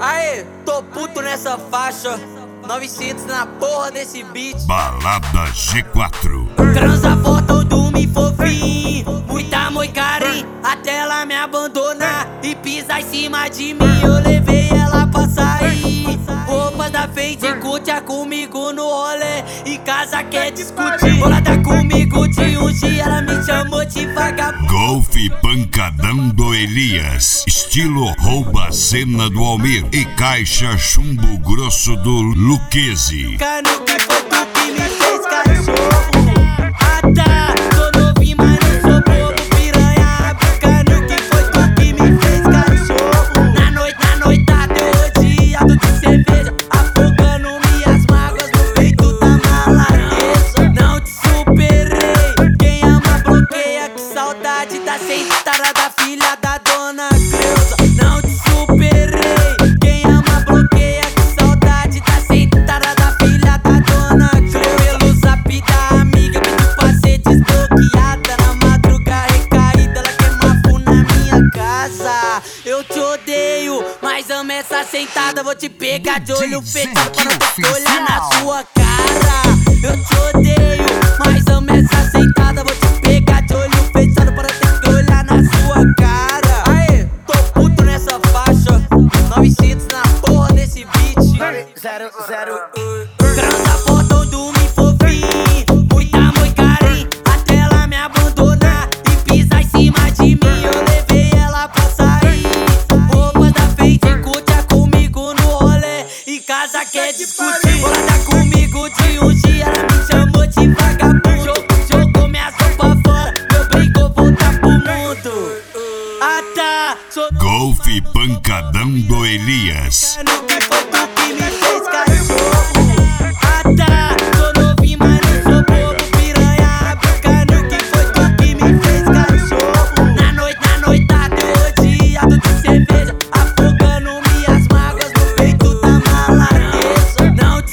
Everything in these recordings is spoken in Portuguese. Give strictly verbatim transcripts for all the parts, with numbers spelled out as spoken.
Aê, tô puto nessa faixa. novecentos na porra desse beat. Balada G quatro. Transa forte ou dorme fofinho, muita amor e carinho, até ela me abandonar e pisar em cima de mim. Eu levei ela pra sair, roupas da Fendi, curte comigo no rolê, em casa quer discutir. Bolada comigo de um dia, ela me chamou de vagabundo. Golfe pancadão do Elias, estilo rouba a cena do Almir e caixa chumbo grosso do Luquezzi. Cano que foi tu que me fez cachorro. Ah tá, tô novinho, mas não sou bobo, piranha. Cano que foi tu que me fez cachorro. Na noite, na noitada eu odiado de cerveja, afogando minhas mágoas no peito da maladeza. Não te superei, quem ama bloqueia, que saudade da sentada da filha da dona Creuza. Não te superei, quem ama bloqueia, que saudade da sentada da filha da dona Creuza. Pelo zap da amiga, pedi pra ser desbloqueada. Na madruga recaída, ela queima fogo na minha casa. Eu te odeio, mas amo essa sentada. Vou te pegar de olho fechado pra não ter que olhar na sua cara. Eu te odeio, mas amo essa sentada. Vou te pegar de olho fechado pra não ter que olhar na sua cara. Aê, tô puto nessa faixa, novecentos na porra desse beat. Zero, zero, Transa forte ou dorme fofinho, muita amor e carinho, até ela me abandonar e pisar em cima de mim. Eu levei ela pra sair, roupas da Fendi, curte comigo no rolê, em casa quer discutir. Bolada comigo de um dia, ela me chamou de vagabundo. Jogou, jogou minha sopa fora, meu brincou voltar pro mundo. Ah tá, sou Golfe pancadão do Elias. Cano que foi tu que me fez cachorro. Ah tá, tô novinho, mas não sou bobo, piranha. Cano que foi tu que me fez cachorro. Na noite, na noitada eu odiado de cerveja, afogando minhas mágoas no peito da maladeza. Não te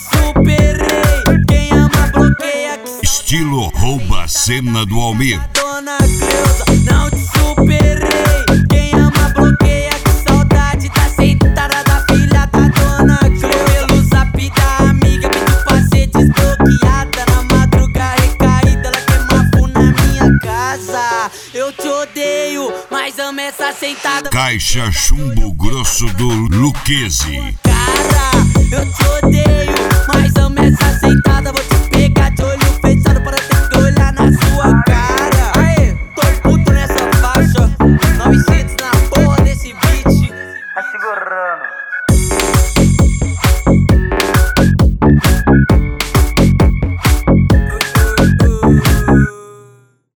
superei, quem ama bloqueia, que Estilo rouba a cena do Almir. dona Creuza. Não te superei, quem ama bloqueia, que saudade da sentada da filha da dona Creuza. Pelo zap da amiga, pedi pra ser desbloqueada. Na madruga recaída, ela queima fogo na minha casa. Eu te odeio, mas amo essa sentada. Caixa chumbo grosso do Luquezzi. Cara, eu te odeio, mas amo essa sentada.